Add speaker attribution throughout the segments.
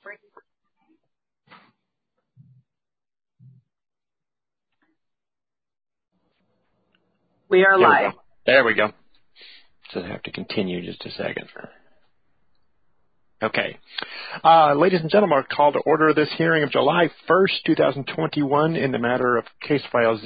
Speaker 1: We are live.
Speaker 2: There we go. So I have to continue just a second. Okay. Ladies and gentlemen, I'll call to order this hearing of July 1st, 2021 in the matter of case file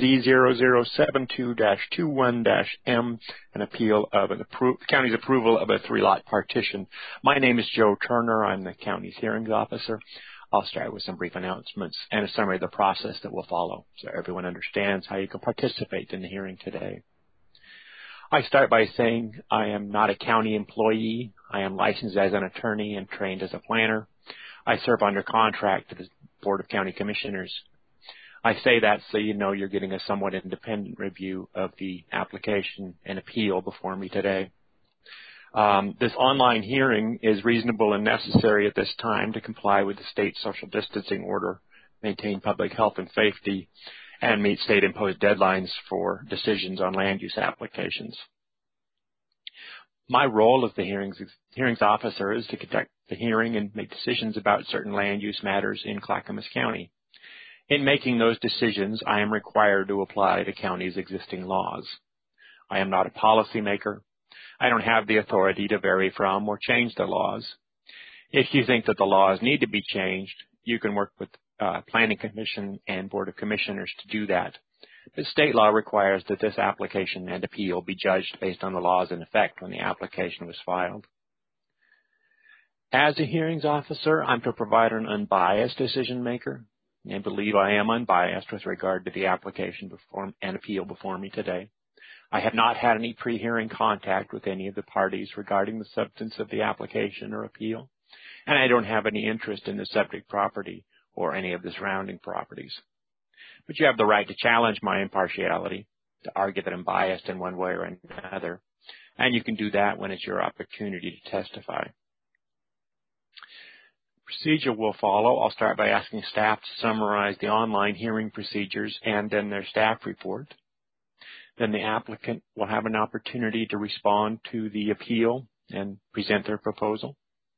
Speaker 2: Z0072-21-M, an appeal of the county's approval of a 3-lot partition. My name is Joe Turner. I'm the county's hearings officer. I'll start with some brief announcements and a summary of the process that will follow so everyone understands how you can participate in the hearing today. I start by saying I am not a county employee. I am licensed as an attorney and trained as a planner. I serve under contract to the Board of County Commissioners. I say that so you know you're getting a somewhat independent review of the application and appeal before me today. This online hearing is reasonable and necessary at this time to comply with the state social distancing order, maintain public health and safety, and meet state-imposed deadlines for decisions on land use applications. My role as the hearings officer is to conduct the hearing and make decisions about certain land use matters in Clackamas County. In making those decisions, I am required to apply the county's existing laws. I am not a policymaker. I don't have the authority to vary from or change the laws. If you think that the laws need to be changed, you can work with Planning Commission and Board of Commissioners to do that. The state law requires that this application and appeal be judged based on the laws in effect when the application was filed. As a hearings officer, I'm to provide an unbiased decision maker and believe I am unbiased with regard to the application and appeal before me today. I have not had any pre-hearing contact with any of the parties regarding the substance of the application or appeal, and I don't have any interest in the subject property or any of the surrounding properties. But you have the right to challenge my impartiality, to argue that I'm biased in one way or another, and you can do that when it's your opportunity to testify. Procedure will follow. I'll start by asking staff to summarize the online hearing procedures and then their staff report. Then the applicant will have an opportunity to respond to the appeal and present their proposal.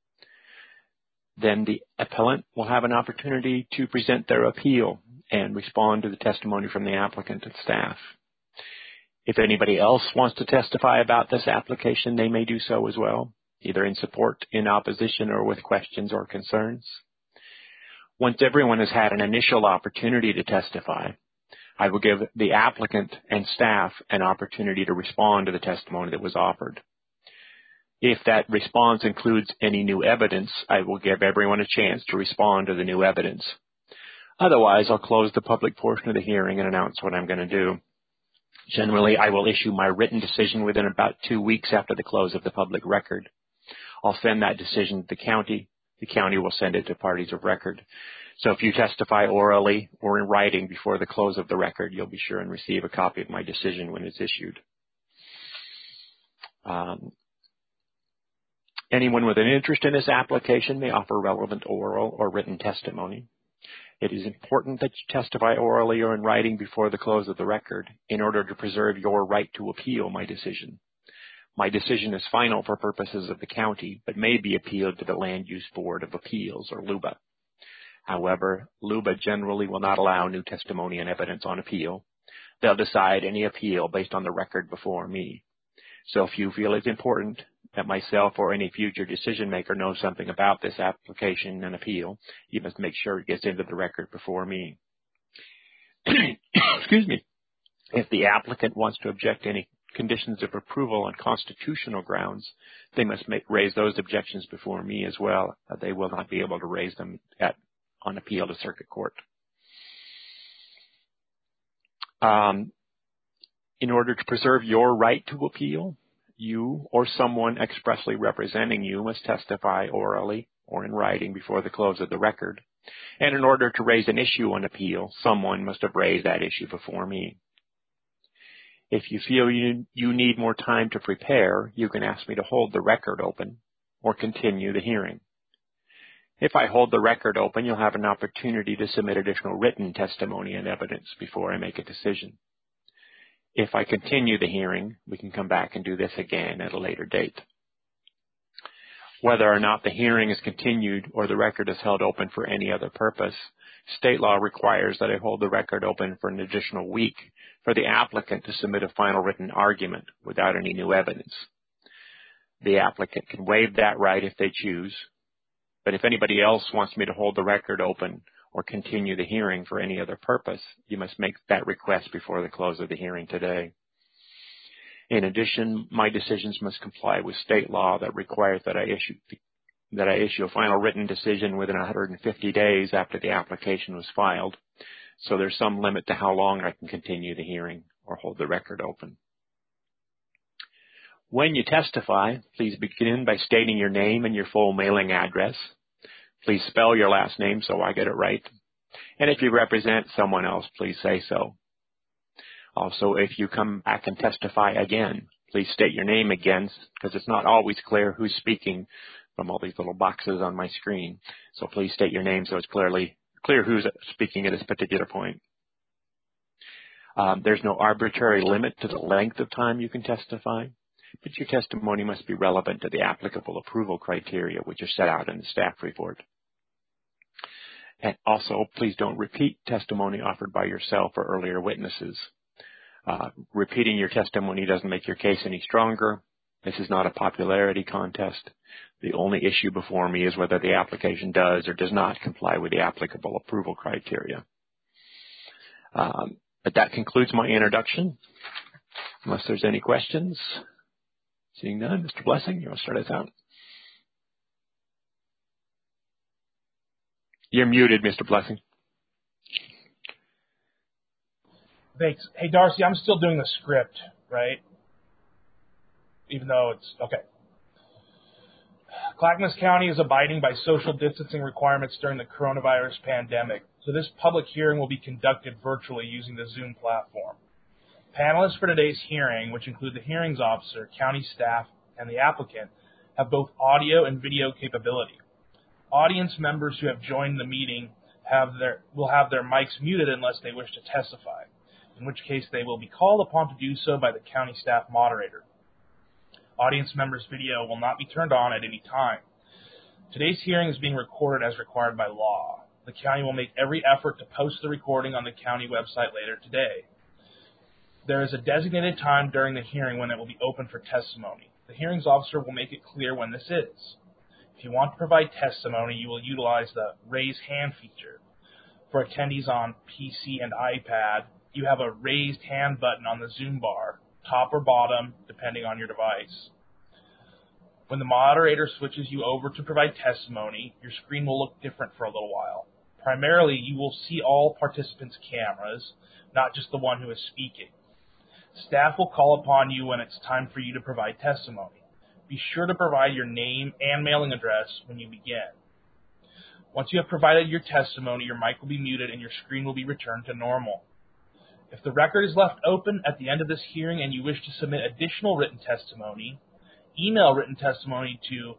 Speaker 2: Then the appellant will have an opportunity to present their appeal and respond to the testimony from the applicant and staff. If anybody else wants to testify about this application, they may do so as well, either in support, in opposition, or with questions or concerns. Once everyone has had an initial opportunity to testify, I will give the applicant and staff an opportunity to respond to the testimony that was offered. If that response includes any new evidence, I will give everyone a chance to respond to the new evidence. Otherwise, I'll close the public portion of the hearing and announce what I'm going to do. Generally, I will issue my written decision within about 2 weeks after the close of the public record. I'll send that decision to the county. The county will send it to parties of record. So if you testify orally or in writing before the close of the record, you'll be sure and receive a copy of my decision when it's issued. Anyone with an interest in this application may offer relevant oral or written testimony. It is important that you testify orally or in writing before the close of the record in order to preserve your right to appeal my decision. My decision is final for purposes of the county, but may be appealed to the Land Use Board of Appeals, or LUBA. However, LUBA generally will not allow new testimony and evidence on appeal. They'll decide any appeal based on the record before me. So if you feel it's important that myself or any future decision maker knows something about this application and appeal, you must make sure it gets into the record before me. Excuse me. If the applicant wants to object to any conditions of approval on constitutional grounds, they must raise those objections before me as well. They will not be able to raise them on appeal to circuit court. In order to preserve your right to appeal, you or someone expressly representing you must testify orally or in writing before the close of the record. And in order to raise an issue on appeal, someone must have raised that issue before me. If you feel you need more time to prepare, you can ask me to hold the record open or continue the hearing. If I hold the record open, you'll have an opportunity to submit additional written testimony and evidence before I make a decision. If I continue the hearing, we can come back and do this again at a later date. Whether or not the hearing is continued or the record is held open for any other purpose, state law requires that I hold the record open for an additional week for the applicant to submit a final written argument without any new evidence. The applicant can waive that right if they choose, but if anybody else wants me to hold the record open or continue the hearing for any other purpose, you must make that request before the close of the hearing today. In addition, my decisions must comply with state law that requires that I issue a final written decision within 150 days after the application was filed. So there's some limit to how long I can continue the hearing or hold the record open. When you testify, please begin by stating your name and your full mailing address. Please spell your last name so I get it right. And if you represent someone else, please say so. Also, if you come back and testify again, please state your name again, because it's not always clear who's speaking from all these little boxes on my screen. So please state your name so it's clear who's speaking at this particular point. There's no arbitrary limit to the length of time you can testify, but your testimony must be relevant to the applicable approval criteria, which are set out in the staff report. And also, please don't repeat testimony offered by yourself or earlier witnesses. Repeating your testimony doesn't make your case any stronger. This is not a popularity contest. The only issue before me is whether the application does or does not comply with the applicable approval criteria. But that concludes my introduction, unless there's any questions. Seeing none, Mr. Blessing, you want to start us out? You're muted, Mr. Blessing.
Speaker 1: Thanks. Hey, Darcy, I'm still doing the script, right? Even though it's, okay. Clackamas County is abiding by social distancing requirements during the coronavirus pandemic, so this public hearing will be conducted virtually using the Zoom platform. Panelists for today's hearing, which include the hearings officer, county staff, and the applicant, have both audio and video capability. Audience members who have joined the meeting will have their mics muted unless they wish to testify, in which case they will be called upon to do so by the county staff moderator. Audience members' video will not be turned on at any time. Today's hearing is being recorded as required by law. The county will make every effort to post the recording on the county website later today. There is a designated time during the hearing when it will be open for testimony. The hearings officer will make it clear when this is. If you want to provide testimony, you will utilize the raise hand feature. For attendees on PC and iPad, you have a raised hand button on the Zoom bar, top or bottom, depending on your device. When the moderator switches you over to provide testimony, your screen will look different for a little while. Primarily, you will see all participants' cameras, not just the one who is speaking. Staff will call upon you when it's time for you to provide testimony. Be sure to provide your name and mailing address when you begin. Once you have provided your testimony, your mic will be muted and your screen will be returned to normal. If the record is left open at the end of this hearing and you wish to submit additional written testimony, email written testimony to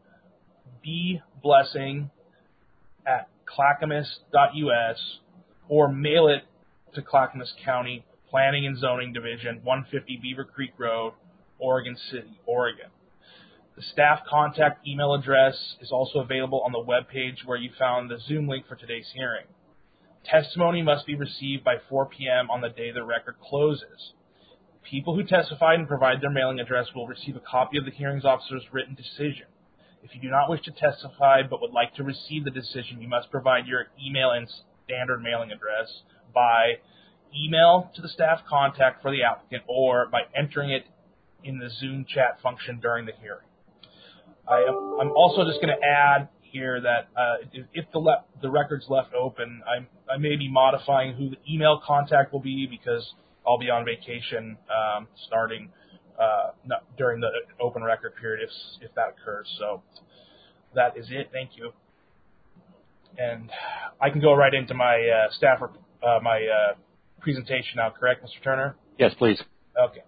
Speaker 1: bblessing@clackamas.us or mail it to Clackamas County Planning and Zoning Division, 150 Beaver Creek Road, Oregon City, Oregon. The staff contact email address is also available on the web page where you found the Zoom link for today's hearing. Testimony must be received by 4 p.m. on the day the record closes. People who testified and provide their mailing address will receive a copy of the hearings officer's written decision. If you do not wish to testify but would like to receive the decision, you must provide your email and standard mailing address by email to the staff contact for the applicant or by entering it in the Zoom chat function during the hearing. I'm also just going to add here that if the record's left open, I may be modifying who the email contact will be because I'll be on vacation starting during the open record period if that occurs. So that is it. Thank you. And I can go right into my presentation now, correct, Mr. Turner?
Speaker 2: Yes, please.
Speaker 1: Okay.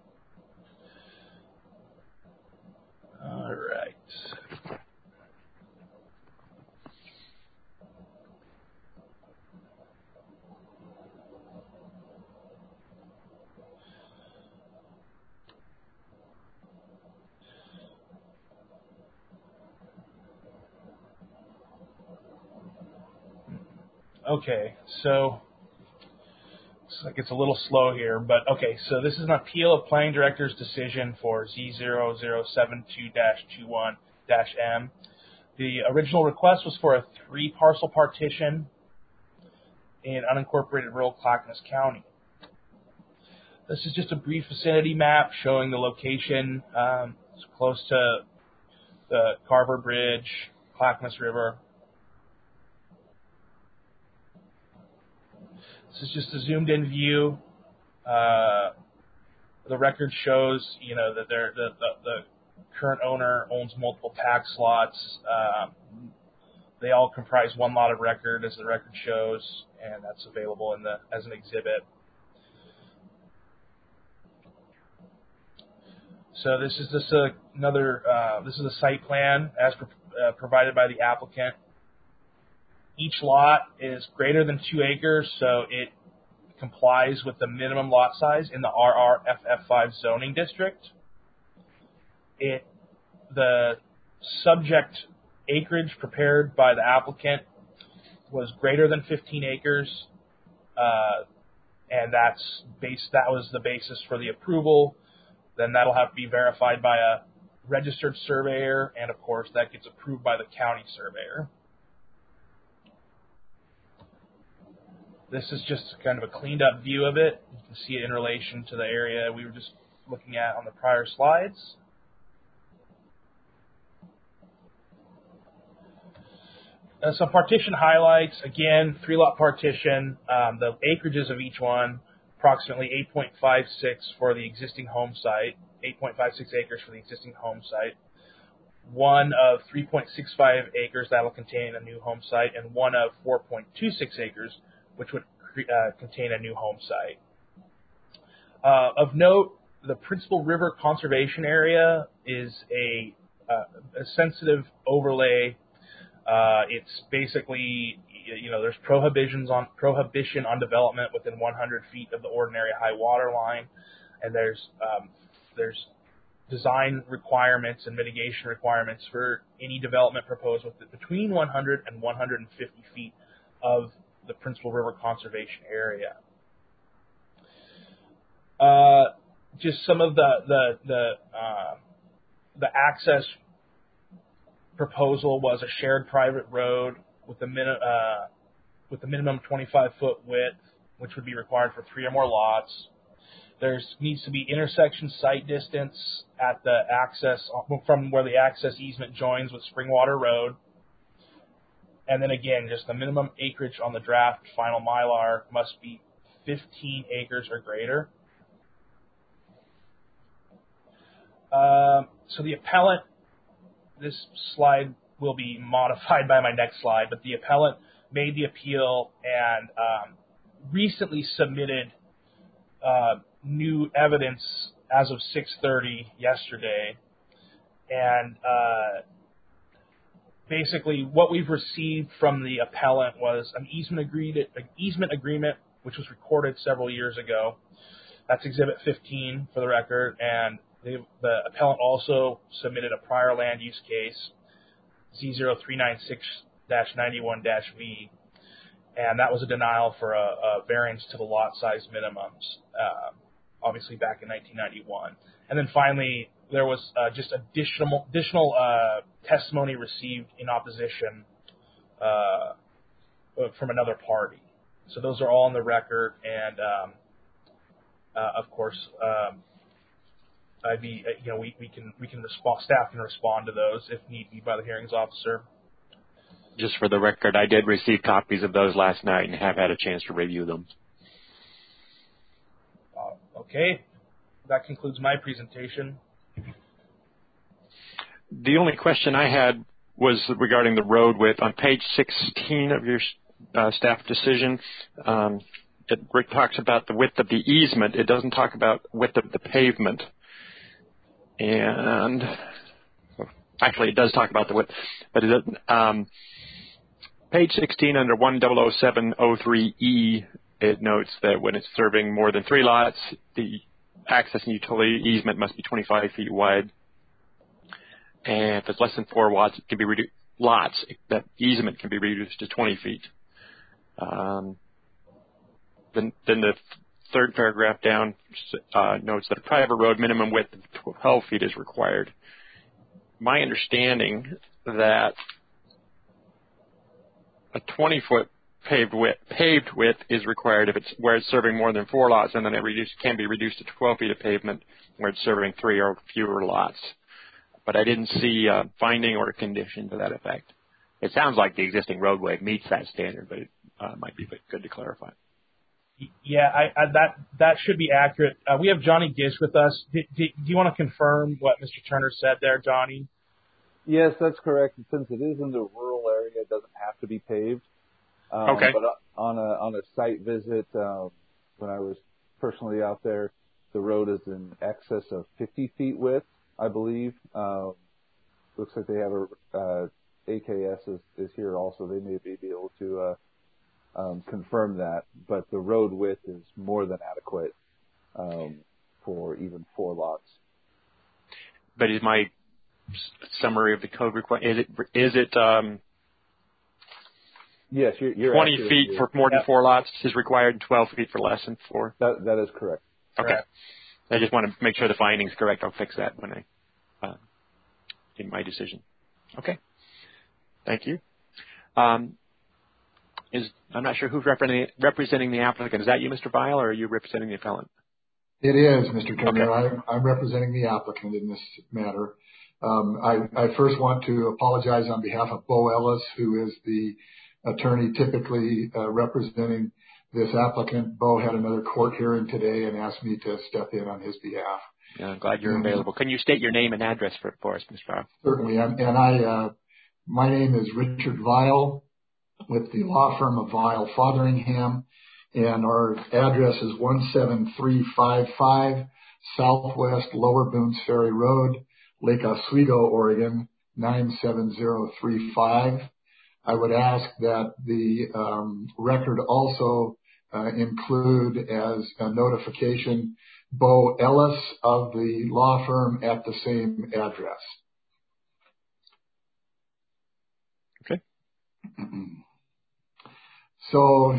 Speaker 1: All right. Okay, so it's like it's a little slow here, but okay, so this is an appeal of planning director's decision for Z0072-21-M. The original request was for a 3-parcel partition in unincorporated rural Clackamas County. This is just a brief vicinity map showing the location. It's close to the Carver Bridge, Clackamas River. This is just a zoomed-in view. The record shows, that the current owner owns multiple tax lots. They all comprise one lot of record, as the record shows, and that's available as an exhibit. So this is this is a site plan as provided by the applicant. Each lot is greater than 2 acres, so it complies with the minimum lot size in the RRFF5 zoning district. The subject acreage prepared by the applicant was greater than 15 acres, and that was the basis for the approval. Then that'll have to be verified by a registered surveyor, and of course that gets approved by the county surveyor. This is just kind of a cleaned up view of it. You can see it in relation to the area we were just looking at on the prior slides. Some partition highlights. Again, 3-lot partition. The acreages of each one, approximately 8.56 for the existing home site, 8.56 acres for the existing home site. One of 3.65 acres that will contain a new home site, and one of 4.26 acres, which would contain a new home site. Of note, the Principal River Conservation Area is a sensitive overlay. It's basically, there's prohibition on development within 100 feet of the ordinary high water line, and there's design requirements and mitigation requirements for any development proposed between 100 and 150 feet of the Principal River Conservation Area. Just some of the access proposal was a shared private road with the minimum 25-foot width, which would be required for 3 or more lots. There needs to be intersection site distance at the access from where the access easement joins with Springwater Road. And then again, just the minimum acreage on the draft final Mylar must be 15 acres or greater. So the appellant, this slide will be modified by my next slide, but the appellant made the appeal and recently submitted new evidence as of 6:30 yesterday. And basically, what we've received from the appellant was an easement agreement, which was recorded several years ago. That's Exhibit 15 for the record, and the appellant also submitted a prior land use case, Z0396-91-V, and that was a denial for a variance to the lot size minimums, obviously back in 1991. And then finally, there was just additional testimony received in opposition from another party. So those are all on the record, and of course, we can respond. Staff can respond to those if need be by the hearings officer.
Speaker 2: Just for the record, I did receive copies of those last night and have had a chance to review them.
Speaker 1: Okay, that concludes my presentation.
Speaker 2: The only question I had was regarding the road width. On page 16 of your staff decision, it talks about the width of the easement. It doesn't talk about width of the pavement. And actually, it does talk about the width, but it doesn't. Page 16 under 1000703E, it notes that when it's serving more than 3 lots, the access and utility easement must be 25 feet wide. And if it's less than 4 lots, it can be that easement can be reduced to 20 feet. Then the third paragraph down notes that a private road minimum width of 12 feet is required. My understanding that a 20-foot paved width is required if it's where it's serving more than 4 lots, and then it can be reduced to 12 feet of pavement where it's serving 3 or fewer lots. But I didn't see a finding or a condition to that effect. It sounds like the existing roadway meets that standard, but it might be good to clarify.
Speaker 1: Yeah, that should be accurate. We have Johnny Gish with us. Do you want to confirm what Mr. Turner said there, Johnny?
Speaker 3: Yes, that's correct. Since it is in the rural area, it doesn't have to be paved.
Speaker 2: Okay.
Speaker 3: But on a site visit, when I was personally out there, the road is in excess of 50 feet width, I believe. Looks like they have a AKS is here also. They may be able to confirm that, but the road width is more than adequate for even 4 lots.
Speaker 2: But is my summary of the code required? Is it
Speaker 3: yes, you're
Speaker 2: 20 feet for more than 4 lots is required, and 12 feet for less than 4?
Speaker 3: That is correct.
Speaker 2: Okay.
Speaker 1: Correct.
Speaker 2: I just want to make sure the finding's correct. I'll fix that when I in my decision. Okay. Thank you. I'm not sure who's representing the applicant. Is that you, Mr. Vial, or are you representing the appellant?
Speaker 4: It is, Mr. Turner.
Speaker 2: Okay.
Speaker 4: I'm representing the applicant in this matter. I first want to apologize on behalf of Bo Ellis, who is the attorney typically representing this applicant. Bo had another court hearing today and asked me to step in on his behalf.
Speaker 2: Yeah, I'm glad you're available. Can you state your name and address for us, Mr. Vial?
Speaker 4: Certainly. My name is Richard Vial with the law firm of Vial Fotheringham, and our address is 17355 Southwest Lower Boones Ferry Road, Lake Oswego, Oregon, 97035. I would ask that the record also include as a notification Bo Ellis of the law firm at the same address.
Speaker 2: Okay.
Speaker 4: So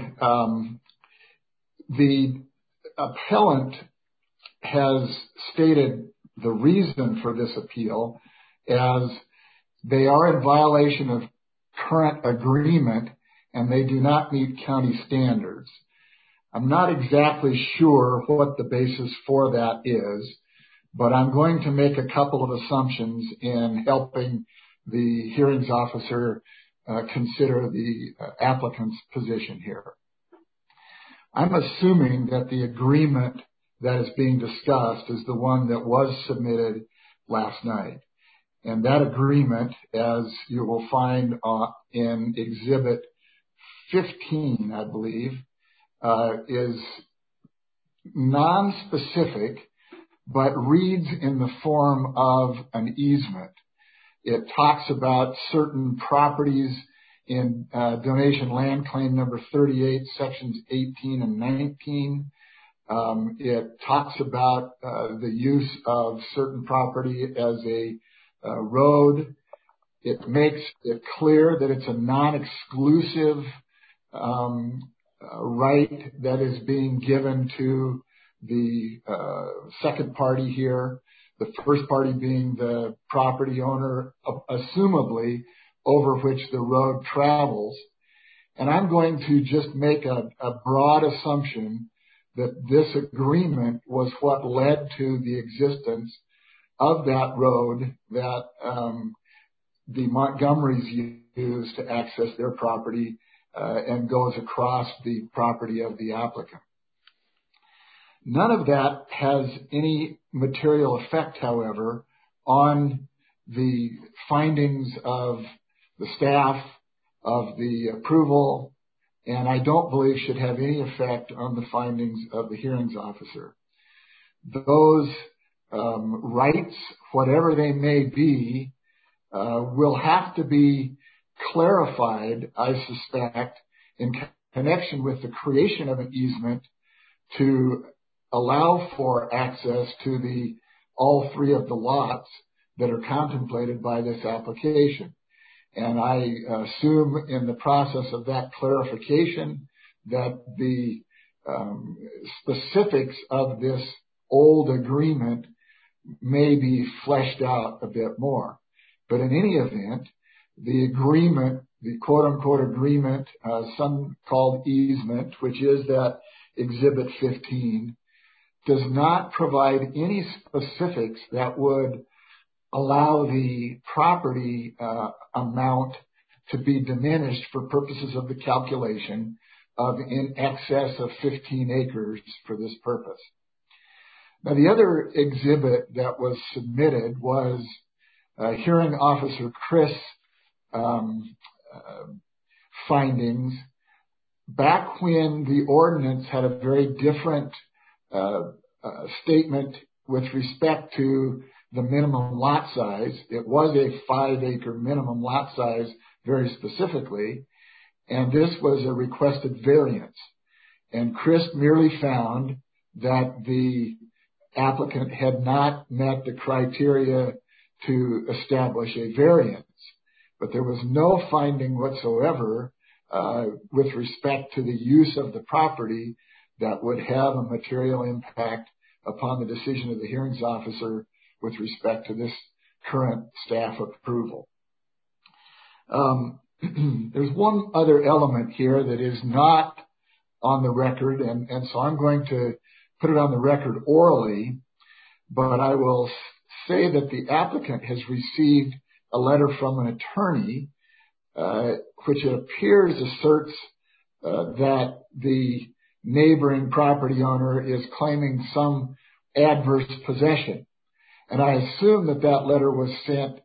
Speaker 4: the appellant has stated the reason for this appeal as they are in violation of current agreement and they do not meet county standards. I'm not exactly sure what the basis for that is, but I'm going to make a couple of assumptions in helping the hearings officer consider the applicant's position here. I'm assuming that the agreement that is being discussed is the one that was submitted last night. And that agreement, as you will find in Exhibit 15, I believe, is non-specific, but reads in the form of an easement. It talks about certain properties in donation land claim number 38, sections 18 and 19. It talks about the use of certain property as a road. It makes it clear that it's a non-exclusive right that is being given to the second party here, the first party being the property owner, assumably over which the road travels. And I'm going to just make a broad assumption that this agreement was what led to the existence of that road that the Montgomerys use to access their property and goes across the property of the applicant. None of that has any material effect, however, on the findings of the staff, of the approval, and I don't believe should have any effect on the findings of the hearings officer. Those rights, whatever they may be, will have to be clarified, I suspect, in connection with the creation of an easement to allow for access to all 3 of the lots that are contemplated by this application. And I assume in the process of that clarification that the specifics of this old agreement may be fleshed out a bit more. But in any event, the agreement, the quote-unquote agreement, some called easement, which is that Exhibit 15, does not provide any specifics that would allow the property amount to be diminished for purposes of the calculation of in excess of 15 acres for this purpose. Now, the other exhibit that was submitted was Hearing Officer Chris findings back when the ordinance had a very different statement with respect to the minimum lot size. It was a 5-acre minimum lot size very specifically, and this was a requested variance. And Chris merely found that the applicant had not met the criteria to establish a variance. But there was no finding whatsoever with respect to the use of the property that would have a material impact upon the decision of the hearings officer with respect to this current staff approval. There's one other element here that is not on the record, and so I'm going to put it on the record orally, but I will say that the applicant has received a letter from an attorney which it appears asserts that the neighboring property owner is claiming some adverse possession. And I assume that that letter was sent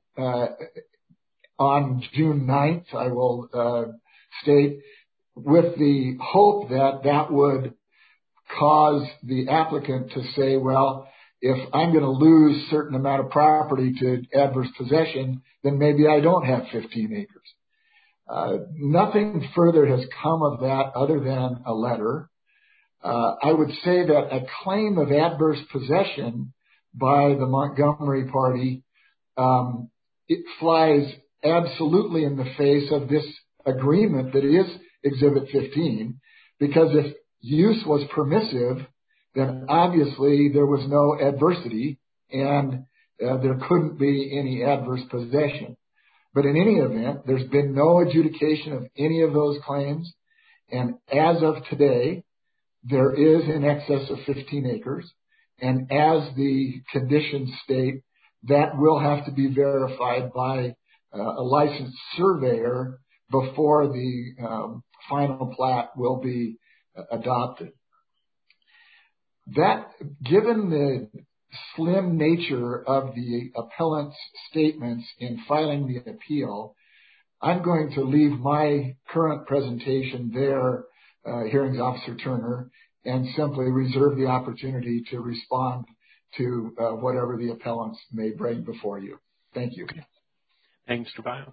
Speaker 4: on June 9th, I will state, with the hope that that would cause the applicant to say, well, if I'm going to lose a certain amount of property to adverse possession, then maybe I don't have 15 acres. Nothing further has come of that other than a letter. I would say that a claim of adverse possession by the Montgomery party, it flies absolutely in the face of this agreement that is Exhibit 15, because if use was permissive, then obviously there was no adversity and there couldn't be any adverse possession. But in any event, there's been no adjudication of any of those claims. And as of today, there is in excess of 15 acres. And as the conditions state, that will have to be verified by a licensed surveyor before the final plat will be adopted. That, given the slim nature of the appellant's statements in filing the appeal, I'm going to leave my current presentation there, Hearings Officer Turner, and simply reserve the opportunity to respond to whatever the appellants may bring before you. Thank you.
Speaker 2: Thanks, Mr. Bio.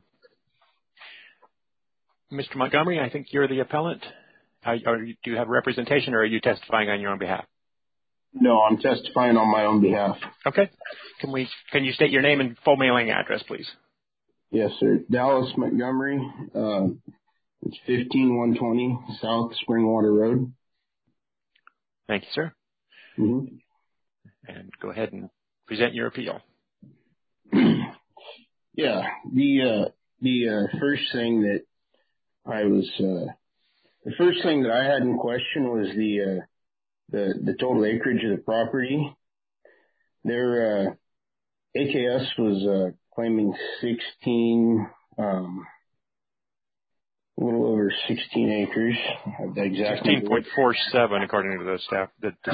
Speaker 2: Mr. Montgomery, I think you're the appellant. Do you have representation, or are you testifying on your own behalf?
Speaker 5: No, I'm testifying on my own behalf.
Speaker 2: Okay. Can you state your name and full mailing address, please?
Speaker 5: Yes, sir. Dallas Montgomery. It's 15120 South Springwater Road.
Speaker 2: Thank you, sir.
Speaker 5: Mm-hmm.
Speaker 2: And go ahead and present your appeal.
Speaker 5: Yeah. The first thing that the first thing that I had in question was the total acreage of the property. Their AKS was claiming 16, a little over 16 acres. The exact
Speaker 2: 16.47 according to the staff.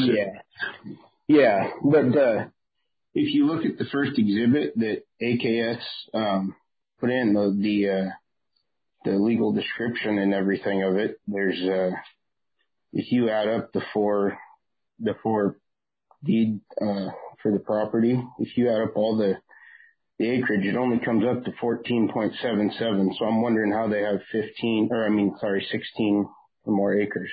Speaker 5: Yeah. But if you look at the first exhibit that AKS put in, the legal description and everything of it, there's if you add up the four deed for the property, if you add up all the acreage, it only comes up to 14.77. So I'm wondering how they have 16 or more acres.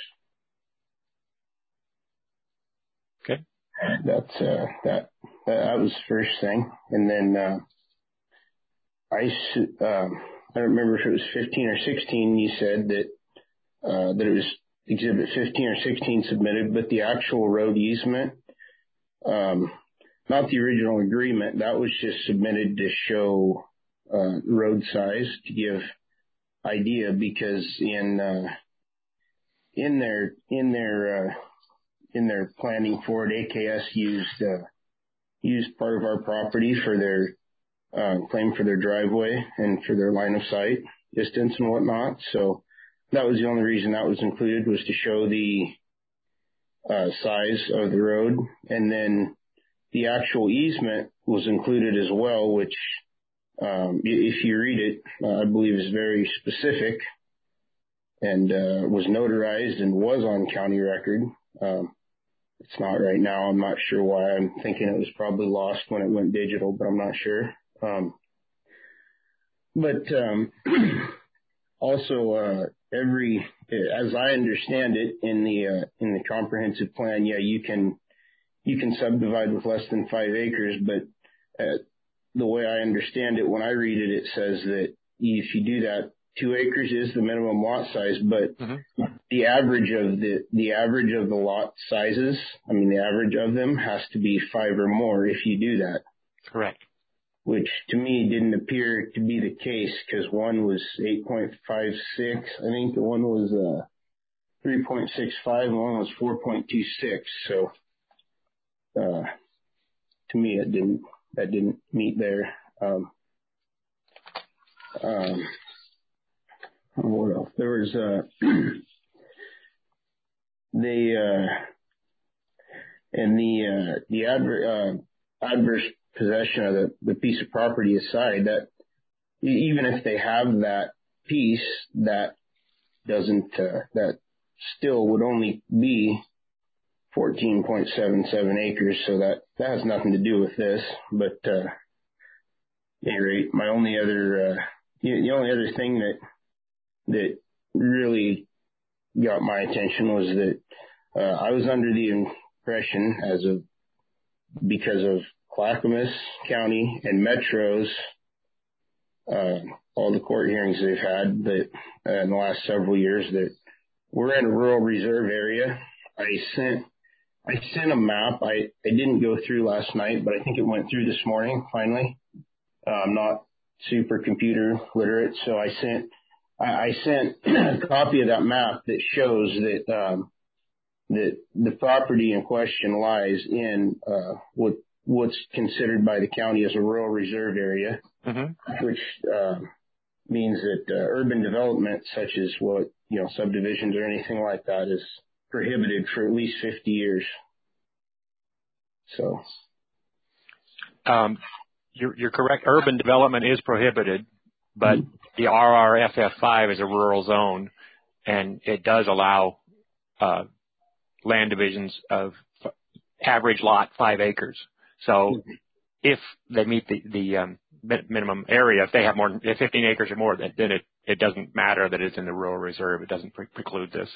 Speaker 2: Okay.
Speaker 5: That's that was the first thing. And then don't remember if it was 15 or 16, you said that it was Exhibit 15 or 16 submitted, but the actual road easement, not the original agreement, that was just submitted to show road size, to give idea, because in their planning for it, AKS used part of our property for their claim for their driveway and for their line of sight distance and whatnot. So that was the only reason that was included, was to show the size of the road. And then the actual easement was included as well, which, if you read it, I believe is very specific and was notarized and was on county record. It's not right now. I'm not sure why. I'm thinking it was probably lost when it went digital, but I'm not sure. Also, as I understand it, in the comprehensive plan, yeah, you can subdivide with less than 5 acres, but the way I understand it, when I read it, it says that if you do that, 2 acres is the minimum lot size, but the average of the lot sizes, the average of them has to be 5 or more if you do that.
Speaker 2: Correct.
Speaker 5: Which to me didn't appear to be the case, because one was 8.56. I think the one was 3.65 and one was 4.26. So to me that didn't meet there. What else? There was the adverse possession of the piece of property aside, that even if they have that piece, that doesn't that still would only be 14.77 acres, so that has nothing to do with this. But at any rate, my only other the only other thing that really got my attention was that I was under the impression, because of Clackamas County and Metro's all the court hearings they've had that in the last several years, that we're in a rural reserve area. I sent a map. I didn't go through last night, but I think it went through this morning finally. I'm not super computer literate, so I sent a copy of that map that shows that the property in question lies in what's considered by the county as a rural reserve area, which means that urban development, such as subdivisions or anything like that, is prohibited for at least 50 years. So,
Speaker 2: you're correct. Urban development is prohibited, but the RRFF5 is a rural zone, and it does allow land divisions of average lot 5 acres. So if they meet the minimum area, if they have more than 15 acres or more, then it doesn't matter that it's in the rural reserve. It doesn't preclude this.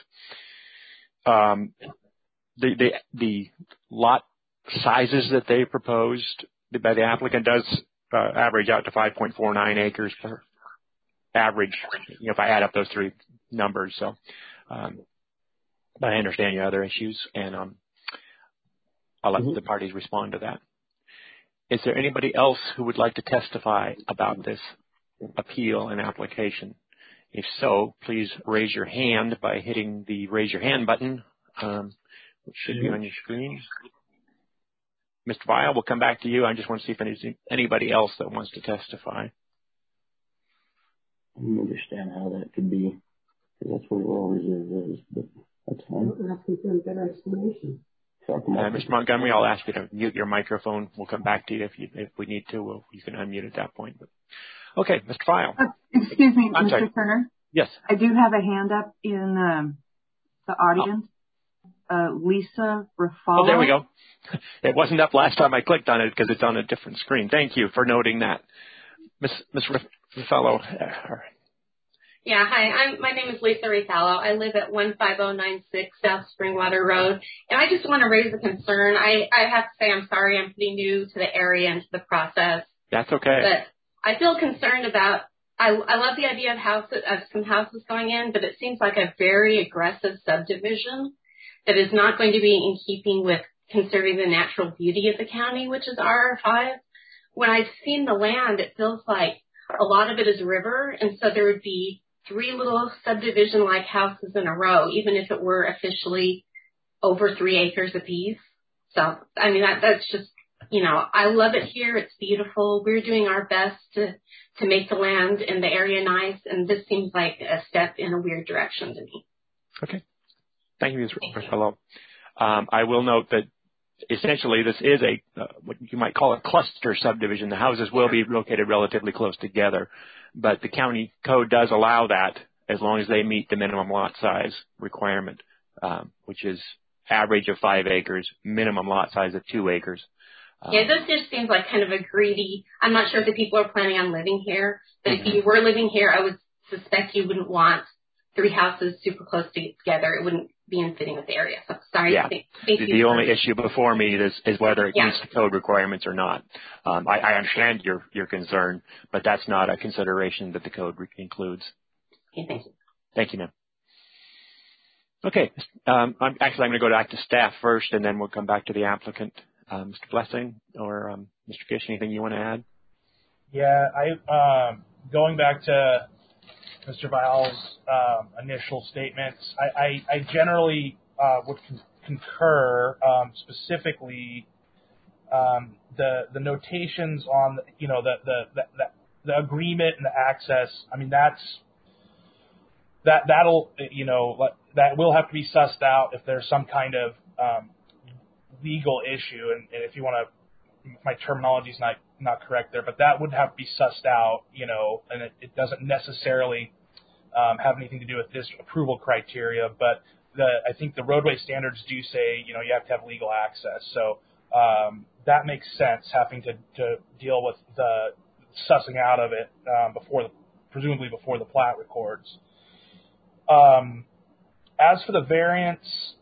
Speaker 2: The lot sizes that they proposed by the applicant does average out to 5.49 acres per average, if I add up those three numbers. So, but I understand your other issues, and I'll let the parties respond to that. Is there anybody else who would like to testify about this appeal and application? If so, please raise your hand by hitting the raise your hand button, which should be on your screen. Mr. Vial, we'll come back to you. I just want to see if there's anybody else that wants to testify.
Speaker 5: I don't understand how that could be, because that's what rural reserve is, but that's fine.
Speaker 6: Perhaps we can get an explanation.
Speaker 2: Mr. Montgomery, I'll ask you to mute your microphone. We'll come back to you if we need to. You can unmute at that point. But, okay, Mr. Vial.
Speaker 6: Excuse me,
Speaker 2: I'm
Speaker 6: Mr.
Speaker 2: sorry.
Speaker 6: Turner.
Speaker 2: Yes.
Speaker 6: I do have a hand up in the audience. Lisa Rafalo.
Speaker 2: Oh, there we go. It wasn't up last time I clicked on it because it's on a different screen. Thank you for noting that. Ms. Rafalo.
Speaker 7: Yeah, hi. My name is Lisa Rafalo. I live at 15096 South Springwater Road, and I just want to raise a concern. I have to say I'm sorry. I'm pretty new to the area and to the process.
Speaker 2: That's okay.
Speaker 7: But I feel concerned about I love the idea of some houses going in, but it seems like a very aggressive subdivision that is not going to be in keeping with conserving the natural beauty of the county, which is RR5. When I've seen the land, it feels like a lot of it is river, and so there would be 3 little subdivision-like houses in a row, even if it were officially over 3 acres apiece. So, I mean, that's just, I love it here. It's beautiful. We're doing our best to make the land and the area nice, and this seems like a step in a weird direction to me.
Speaker 2: Okay. Thank you, Ms. Fellow. I will note that essentially this is what you might call a cluster subdivision. The houses will be located relatively close together, but the county code does allow that as long as they meet the minimum lot size requirement, which is average of 5 acres, minimum lot size of 2 acres.
Speaker 7: Yeah, this just seems like kind of a greedy. I'm not sure if the people are planning on living here, but if you were living here, I would suspect you wouldn't want 3 houses super close together. It wouldn't be in fitting with the area. So sorry.
Speaker 2: Yeah. The only issue before me is whether it meets the code requirements or not. I understand your concern, but that's not a consideration that the code includes.
Speaker 7: Okay, thank you.
Speaker 2: Thank you, ma'am. Okay. I'm going to go back to staff first, and then we'll come back to the applicant. Mr. Blessing or Mr. Kish, anything you want to add?
Speaker 1: Yeah, going back to Mr. Vial's initial statements, I generally would concur, specifically the notations on the agreement and the access. I mean, that will have to be sussed out if there's some kind of legal issue, and if you want to, my terminology is not correct there, but that would have to be sussed out, and it doesn't necessarily have anything to do with this approval criteria, but I think the roadway standards do say, you have to have legal access, so that makes sense, having to deal with the sussing out of it presumably before the plat records. As for the variance,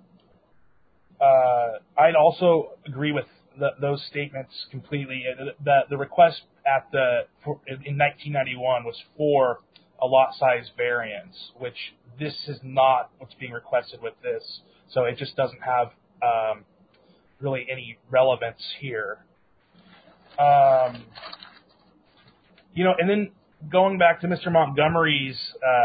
Speaker 1: I'd also agree with those statements completely. The request in 1991 was for a lot size variance, which this is not what's being requested with this. So it just doesn't have really any relevance here. And then going back to Mr. Montgomery's,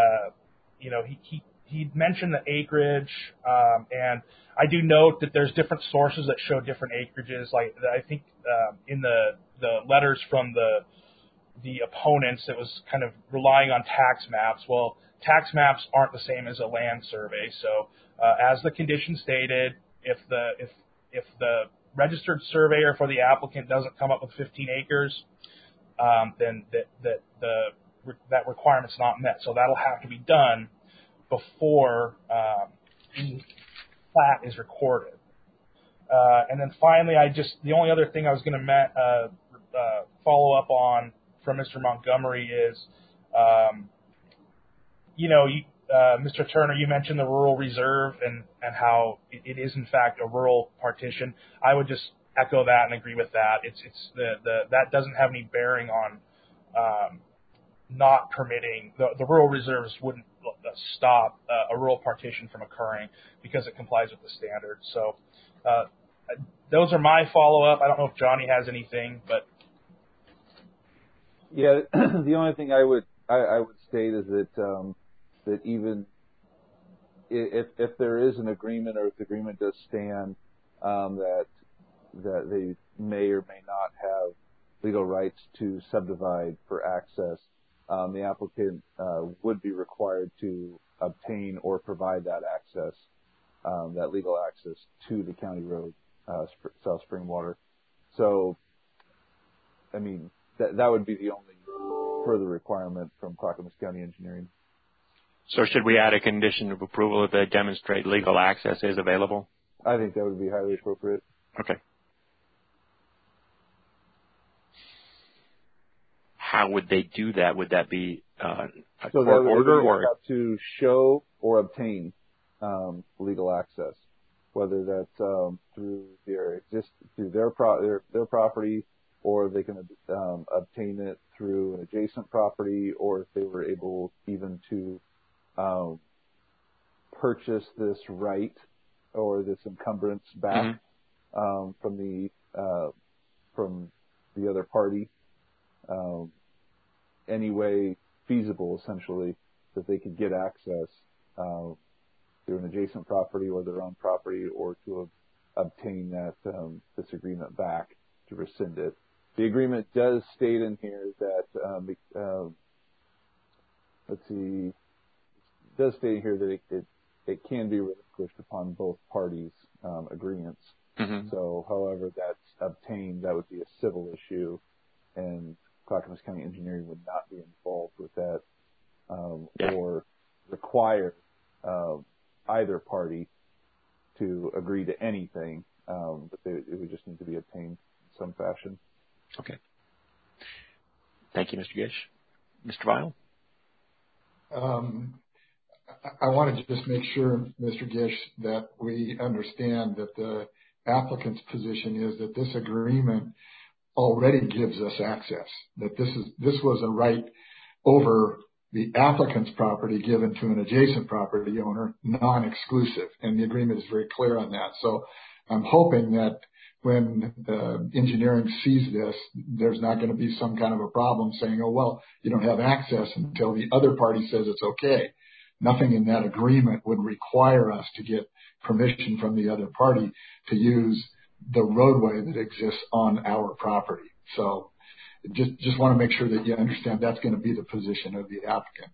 Speaker 1: he mentioned the acreage, and I do note that there's different sources that show different acreages. Like I think in the letters from the opponents, it was kind of relying on tax maps. Well, tax maps aren't the same as a land survey. So as the condition stated, if the registered surveyor for the applicant doesn't come up with 15 acres, then that requirement's not met. So that'll have to be done before any plat is recorded. And then finally, the only other thing I was going to follow up on from Mr. Montgomery is, Mr. Turner, you mentioned the rural reserve and how it is in fact a rural partition. I would just echo that and agree with that. It's that doesn't have any bearing on not permitting the rural reserves wouldn't stop a rural partition from occurring because it complies with the standards. So those are my follow-up. I don't know if Johnny has anything, but
Speaker 3: yeah, the only thing I would state is that even if there is an agreement, or if the agreement does stand, that they may or may not have legal rights to subdivide for access, the applicant would be required to obtain or provide that access, that legal access to the county road, South Spring Water. So, I mean, that would be the only further requirement from Clackamas County Engineering.
Speaker 2: So should we add a condition of approval if they demonstrate legal access is available?
Speaker 3: I think that would be highly appropriate.
Speaker 2: Okay. How would they do that? Would that be a court order, or
Speaker 3: have to show or obtain legal access, whether that's through their property or they can obtain it through an adjacent property, or if they were able even to purchase this right or this encumbrance back from the other party, any way feasible, essentially, that they could get access through an adjacent property or their own property, or to obtain that this agreement back, to rescind it. The agreement does state in here that it can be relinquished upon both parties' agreements. So, however that's obtained, that would be a civil issue, and Clackamas County Engineering would not be involved with that or require either party to agree to anything, but it would just need to be obtained in some fashion.
Speaker 2: Okay. Thank you, Mr. Gish. Mr. Vial?
Speaker 4: I wanted to just make sure, Mr. Gish, that we understand that the applicant's position is that this agreement already gives us access, that this was a right over the applicant's property given to an adjacent property owner, non-exclusive, and the agreement is very clear on that. So I'm hoping that when engineering sees this, there's not going to be some kind of a problem saying, oh, well, you don't have access until the other party says it's okay. Nothing in that agreement would require us to get permission from the other party to use the roadway that exists on our property. So just want to make sure that you understand that's going to be the position of the applicant.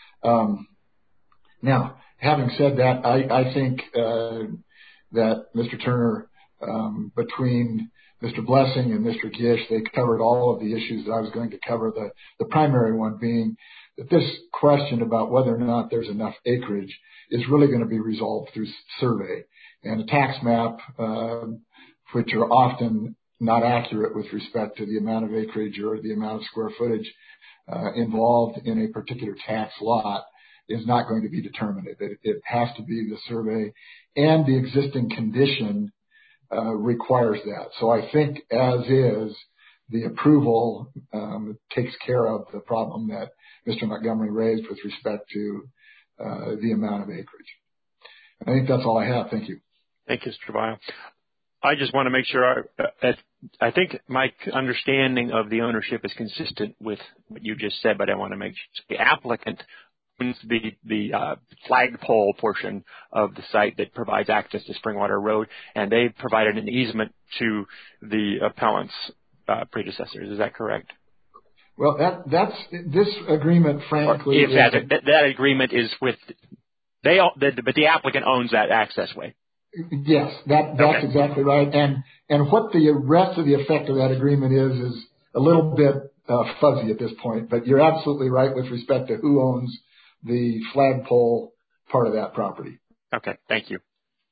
Speaker 4: Now, having said that, I think that Mr. Turner, between Mr. Blessing and Mr. Gish, they covered all of the issues that I was going to cover, the primary one being that this question about whether or not there's enough acreage is really going to be resolved through survey. And a tax map, which are often not accurate with respect to the amount of acreage or the amount of square footage involved in a particular tax lot, is not going to be determinative. It has to be the survey, and the existing condition requires that. So I think as is, the approval takes care of the problem that Mr. Montgomery raised with respect to the amount of acreage. I think that's all I have. Thank you.
Speaker 2: Thank you, Mr. Vial. I just want to make sure I think my understanding of the ownership is consistent with what you just said, but I want to make sure the applicant owns the flagpole portion of the site that provides access to Springwater Road, and they provided an easement to the appellant's predecessors. Is that correct?
Speaker 4: Well, that's this agreement, frankly.
Speaker 2: That agreement is with but the applicant owns that access way.
Speaker 4: Yes, that's okay. Exactly right. And what the rest of the effect of that agreement is a little bit fuzzy at this point. But you're absolutely right with respect to who owns the flagpole part of that property.
Speaker 2: Okay, thank you.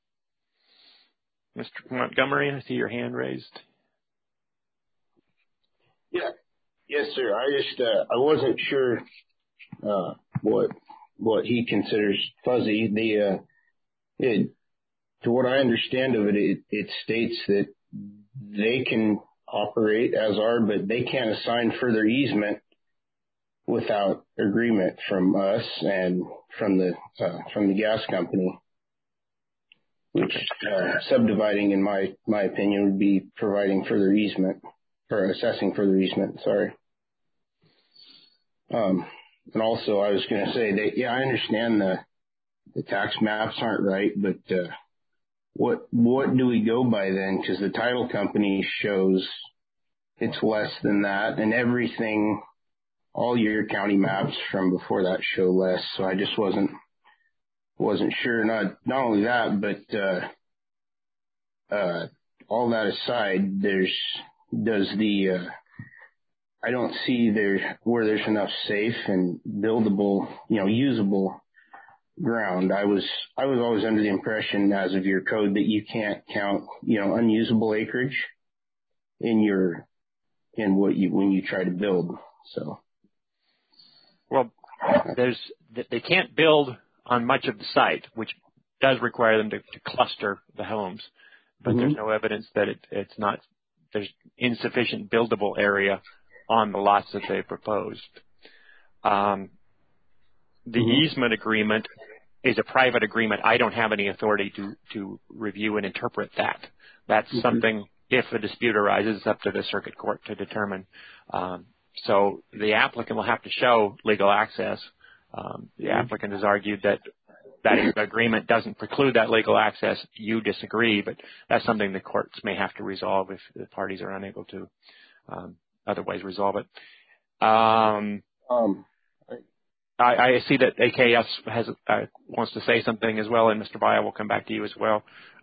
Speaker 2: Mr. Montgomery, I see your hand raised.
Speaker 5: Yeah. Yes, sir. I wasn't sure what he considers fuzzy. To what I understand of it, it states that they can operate as are, but they can't assign further easement without agreement from us and from the gas company, which subdividing, in my opinion, would be providing further easement or assessing further easement. Sorry. And also, I was going to say that I understand the tax maps aren't right, but what do we go by then? Because the title company shows it's less than that, and everything, all your county maps from before that show less. So I just wasn't sure. Not only that, but all that aside, I don't see where there's enough safe and buildable, usable ground. I was always under the impression, as of your code, that you can't count, unusable acreage when you try to build. So,
Speaker 2: well, they can't build on much of the site, which does require them to cluster the homes, but there's no evidence that it's not there's insufficient buildable area on the lots that they proposed. The easement agreement is a private agreement. I don't have any authority to review and interpret that. That's something, if a dispute arises, it's up to the circuit court to determine. So the applicant will have to show legal access. The applicant has argued that agreement doesn't preclude that legal access. You disagree, but that's something the courts may have to resolve if the parties are unable to otherwise resolve it. I see that AKS wants to say something as well, and Mr. Vial will come back to you as well.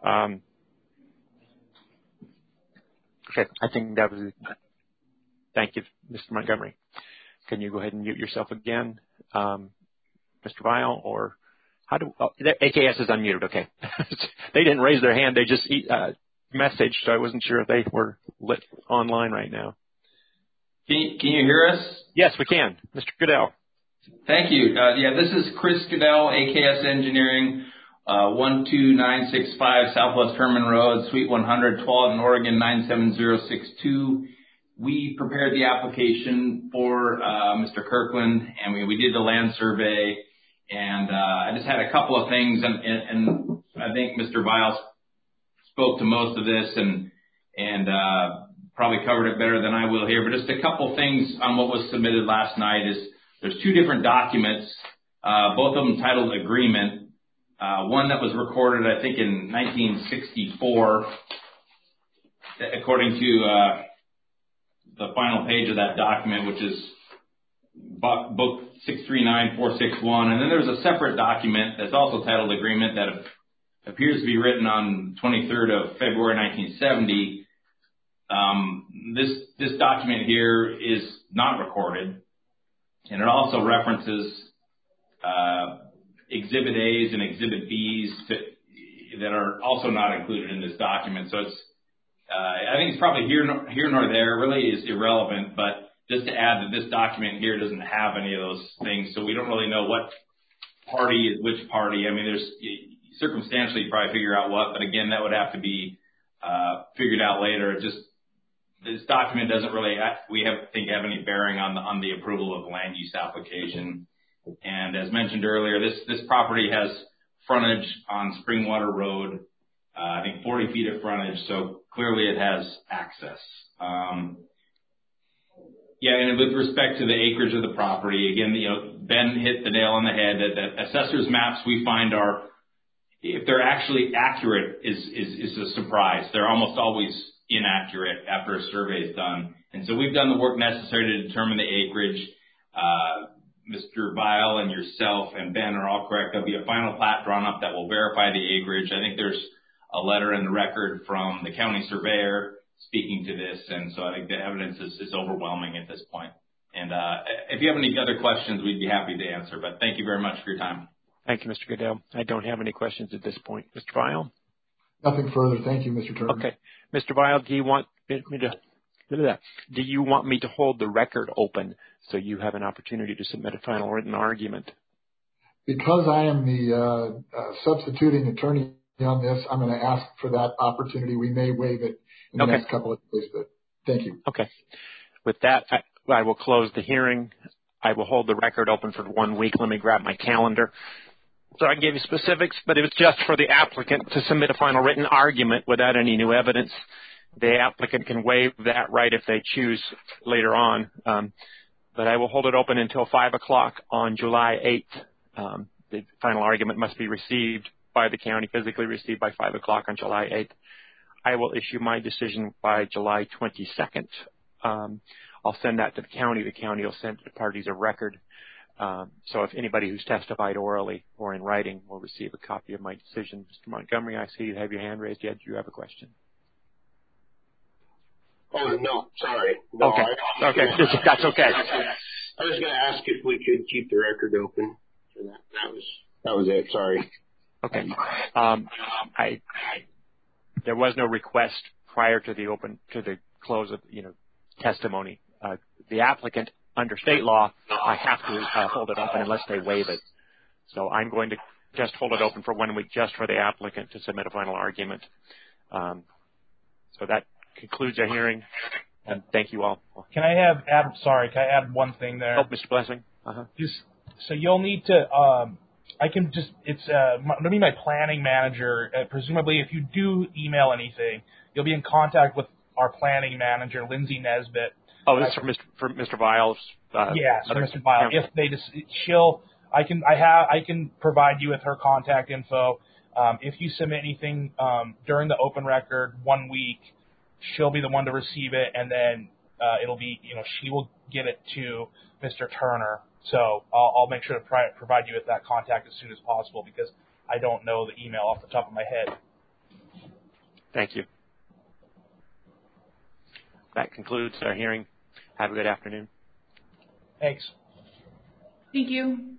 Speaker 2: Okay, I think that was it. Thank you, Mr. Montgomery. Can you go ahead and mute yourself again, Mr. Vial, or AKS is unmuted, okay. They didn't raise their hand, they just messaged, so I wasn't sure if they were lit online right now.
Speaker 8: Can you hear us?
Speaker 2: Yes, we can. Mr. Goodell.
Speaker 8: Thank you. This is Chris Goodell, AKS Engineering, 12965 Southwest Herman Road, Suite 100, Tualatin, Oregon, 97062. We prepared the application for Mr. Kirkland, and we did the land survey. And I just had a couple of things, and I think Mr. Vial spoke to most of this and probably covered it better than I will here. But just a couple of things on what was submitted last night is there's two different documents, both of them titled agreement. One that was recorded, I think, in 1964, according to the final page of that document, which is book 639461. And then there's a separate document that's also titled agreement that appears to be written on 23rd of February 1970. This document here is not recorded, and it also references Exhibit A's and Exhibit B's that are also not included in this document. So it's I think it's probably here nor there. It really is irrelevant, but just to add that this document here doesn't have any of those things, so we don't really know what party is which party. I mean, there's circumstantially you probably figure out what, but again, that would have to be figured out later. This document doesn't really have any bearing on the approval of the land use application. And as mentioned earlier, this property has frontage on Springwater Road, I think 40 feet of frontage, so clearly it has access. And with respect to the acreage of the property, again, Ben hit the nail on the head that assessor's maps we find are, if they're actually accurate, is a surprise. They're almost always inaccurate after a survey is done. And so we've done the work necessary to determine the acreage. Mr. Vial and yourself and Ben are all correct. There'll be a final plat drawn up that will verify the acreage. I think there's a letter in the record from the county surveyor speaking to this, and so I think the evidence is overwhelming at this point. And if you have any other questions, we'd be happy to answer. But thank you very much for your time.
Speaker 2: Thank you, Mr. Goodell. I don't have any questions at this point. Mr. Vial?
Speaker 4: Nothing further. Thank you, Mr. Turner.
Speaker 2: Okay. Mr. Vial, do you want me to hold the record open so you have an opportunity to submit a final written argument?
Speaker 4: Because I am the substituting attorney on this, I'm going to ask for that opportunity. We may waive it in the next couple of days, but thank you.
Speaker 2: Okay. With that, I will close the hearing. I will hold the record open for 1 week. Let me grab my calendar. So I can give you specifics, but it was just for the applicant to submit a final written argument without any new evidence. The applicant can waive that right if they choose later on. But I will hold it open until 5 o'clock on July 8th. The final argument must be received by the county, physically received by 5 o'clock on July 8th. I will issue my decision by July 22nd. I'll send that to the county. The county will send to the parties a record. So if anybody who's testified orally or in writing will receive a copy of my decision. Mr. Montgomery, I see you have your hand raised yet. Do you have a question?
Speaker 5: Oh, no, sorry. No,
Speaker 2: okay. That's okay.
Speaker 5: I was going to ask if we could keep the record open. That was it. Sorry.
Speaker 2: Okay. There was no request prior to the close of testimony. The applicant, under state law, I have to hold it open unless they waive it. So I'm going to just hold it open for 1 week just for the applicant to submit a final argument. So that concludes our hearing. And thank you all.
Speaker 1: Can I add one thing there?
Speaker 2: Oh, Mr. Blessing.
Speaker 1: Just so you'll need to. It'll be my planning manager. Presumably, if you do email anything, you'll be in contact with our planning manager, Lindsay Nesbitt.
Speaker 2: Oh, this is for Mr. Viles.
Speaker 1: Yes, for Mr. Viles. If they just, I can provide you with her contact info. If you submit anything during the open record 1 week, she'll be the one to receive it, and then it'll be, she will get it to Mr. Turner. So I'll make sure to provide you with that contact as soon as possible because I don't know the email off the top of my head.
Speaker 2: Thank you. That concludes our hearing. Have a good afternoon.
Speaker 1: Thanks.
Speaker 6: Thank you.